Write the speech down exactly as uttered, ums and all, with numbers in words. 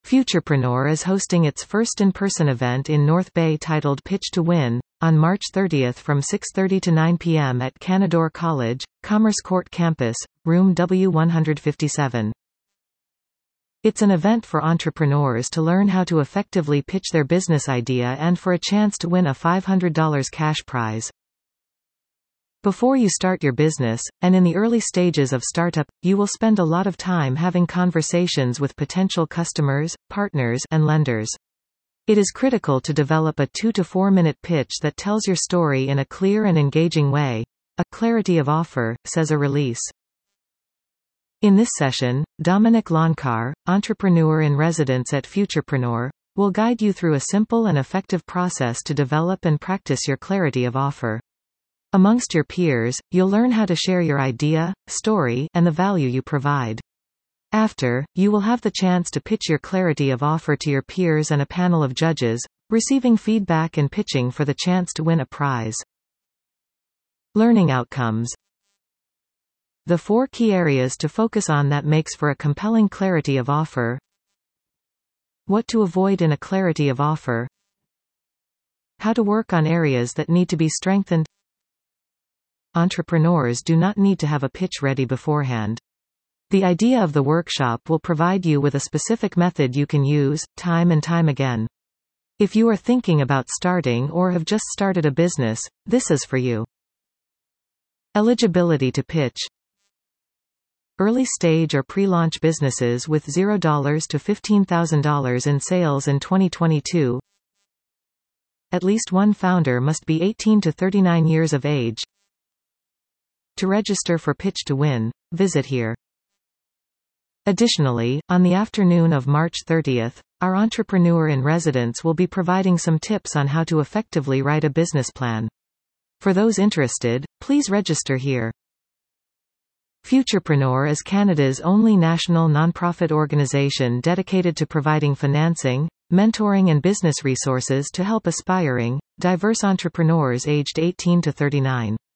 Futurepreneur is hosting its first in-person event in North Bay titled Pitch to Win, on March thirtieth from six thirty to nine p m at Canadore College, Commerce Court Campus, room W one fifty-seven. It's an event for entrepreneurs to learn how to effectively pitch their business idea and for a chance to win a five hundred dollars cash prize. Before you start your business, and in the early stages of startup, you will spend a lot of time having conversations with potential customers, partners, and lenders. It is critical to develop a two to four minute pitch that tells your story in a clear and engaging way. A clarity of offer, says a release. In this session, Dominic Lonkar, entrepreneur in residence at Futurepreneur, will guide you through a simple and effective process to develop and practice your clarity of offer. Amongst your peers, you'll learn how to share your idea, story, and the value you provide. After, you will have the chance to pitch your clarity of offer to your peers and a panel of judges, receiving feedback and pitching for the chance to win a prize. Learning outcomes. The four key areas to focus on that makes for a compelling clarity of offer. What to avoid in a clarity of offer. How to work on areas that need to be strengthened. Entrepreneurs do not need to have a pitch ready beforehand. The idea of the workshop will provide you with a specific method you can use, time and time again. If you are thinking about starting or have just started a business, this is for you. Eligibility to pitch. Early stage or pre-launch businesses with zero to fifteen thousand dollars in sales in twenty twenty-two. At least one founder must be eighteen to thirty-nine years of age. To register for Pitch to Win, visit here. Additionally, on the afternoon of March thirtieth, our entrepreneur in residence will be providing some tips on how to effectively write a business plan. For those interested, please register here. Futurepreneur is Canada's only national nonprofit organization dedicated to providing financing, mentoring and business resources to help aspiring, diverse entrepreneurs aged eighteen to thirty-nine.